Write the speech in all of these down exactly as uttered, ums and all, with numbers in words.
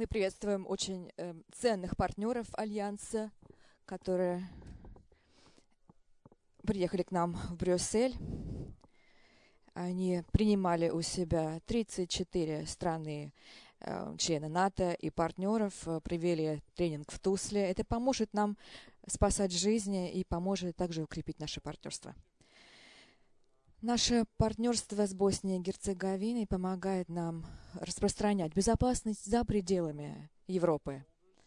Мы приветствуем очень э, ценных партнеров Альянса, которые приехали к нам в Брюссель. Они принимали у себя тридцать четыре страны, э, члены НАТО и партнеров, э, провели тренинг в Тусле. Это поможет нам спасать жизни и поможет также укрепить наше партнерство. Наше партнерство с Боснией и Герцеговиной помогает нам распространять безопасность за пределами Европы.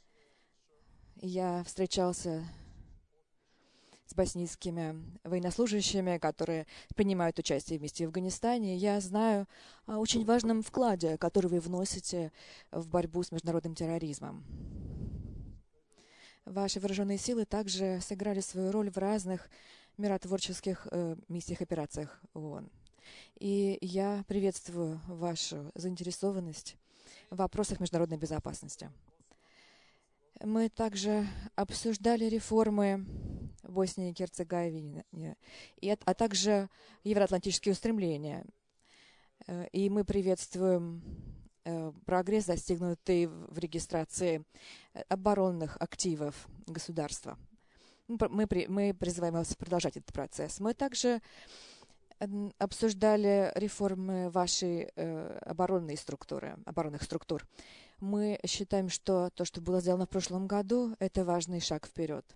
Я встречался с боснийскими военнослужащими, которые принимают участие вместе в Афганистане. Я знаю о очень важном вкладе, который вы вносите в борьбу с международным терроризмом. Ваши вооруженные силы также сыграли свою роль в разных миротворческих э, миссиях, операциях ООН. И я приветствую вашу заинтересованность в вопросах международной безопасности. Мы также обсуждали реформы в Боснии и Герцеговине, и, а также евроатлантические устремления. И мы приветствуем прогресс, достигнутый в регистрации оборонных активов государства. Мы, мы призываем вас продолжать этот процесс. Мы также обсуждали реформы вашей э, оборонной структуры, оборонных структур. Мы считаем, что то, что было сделано в прошлом году, это важный шаг вперед.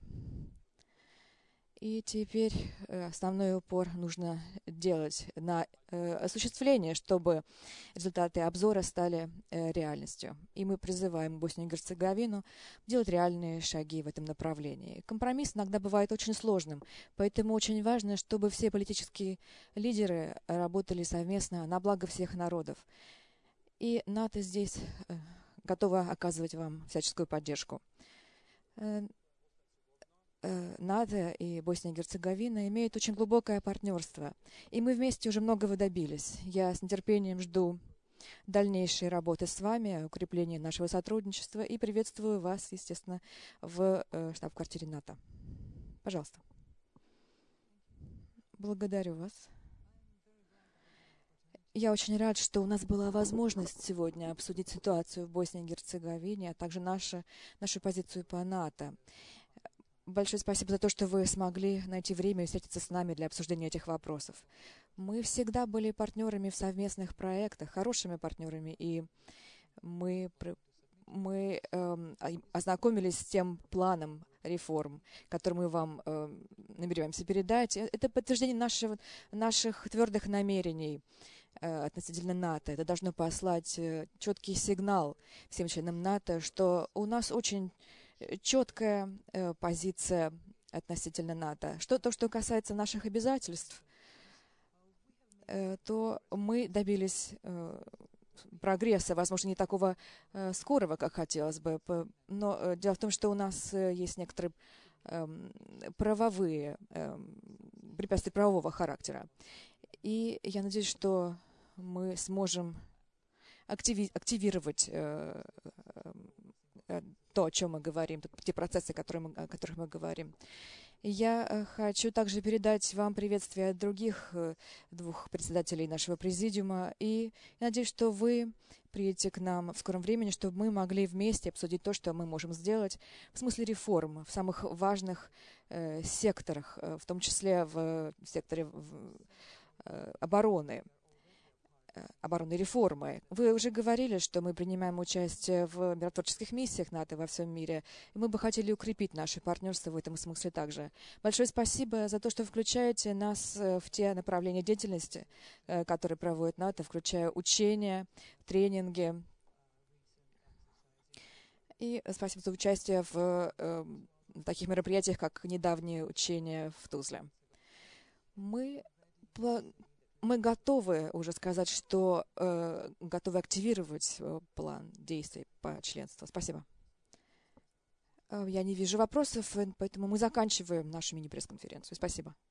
И теперь основной упор нужно делать на э, осуществление, чтобы результаты обзора стали э, реальностью. И мы призываем Боснию и Герцеговину делать реальные шаги в этом направлении. Компромисс иногда бывает очень сложным, поэтому очень важно, чтобы все политические лидеры работали совместно на благо всех народов. И НАТО здесь э, готово оказывать вам всяческую поддержку. НАТО и Босния и Герцеговина имеют очень глубокое партнерство, и мы вместе уже многого добились. Я с нетерпением жду дальнейшей работы с вами, укрепления нашего сотрудничества, и приветствую вас, естественно, в штаб-квартире НАТО. Пожалуйста. Благодарю вас. Я очень рад, что у нас была возможность сегодня обсудить ситуацию в Боснии и Герцеговине, а также нашу, нашу позицию по НАТО. Большое спасибо за то, что вы смогли найти время и встретиться с нами для обсуждения этих вопросов. Мы всегда были партнерами в совместных проектах, хорошими партнерами, и мы, мы э, ознакомились с тем планом реформ, который мы вам э, намереваемся передать. Это подтверждение нашего, наших твердых намерений э, относительно НАТО. Это должно послать э, четкий сигнал всем членам НАТО, что у нас очень четкая э, позиция относительно НАТО. Что, то, что касается наших обязательств, э, то мы добились э, прогресса, возможно, не такого э, скорого, как хотелось бы, но э, дело в том, что у нас э, есть некоторые э, правовые э, препятствия правового характера. И я надеюсь, что мы сможем активи активировать э, э, то, о чем мы говорим, те процессы, которые мы, о которых мы говорим. Я хочу также передать вам приветствие от других двух председателей нашего президиума, и надеюсь, что вы приедете к нам в скором времени, чтобы мы могли вместе обсудить то, что мы можем сделать в смысле реформ в самых важных э, секторах, в том числе в секторе в, э, обороны. оборонной реформы. Вы уже говорили, что мы принимаем участие в миротворческих миссиях НАТО во всем мире, и мы бы хотели укрепить наше партнерство в этом смысле также. Большое спасибо за то, что включаете нас в те направления деятельности, которые проводит НАТО, включая учения, тренинги. И спасибо за участие в э, таких мероприятиях, как недавние учения в Тузле. Мы Мы готовы уже сказать, что э, готовы активировать э, план действий по членству. Спасибо. Э, я не вижу вопросов, поэтому мы заканчиваем нашу мини-пресс-конференцию. Спасибо.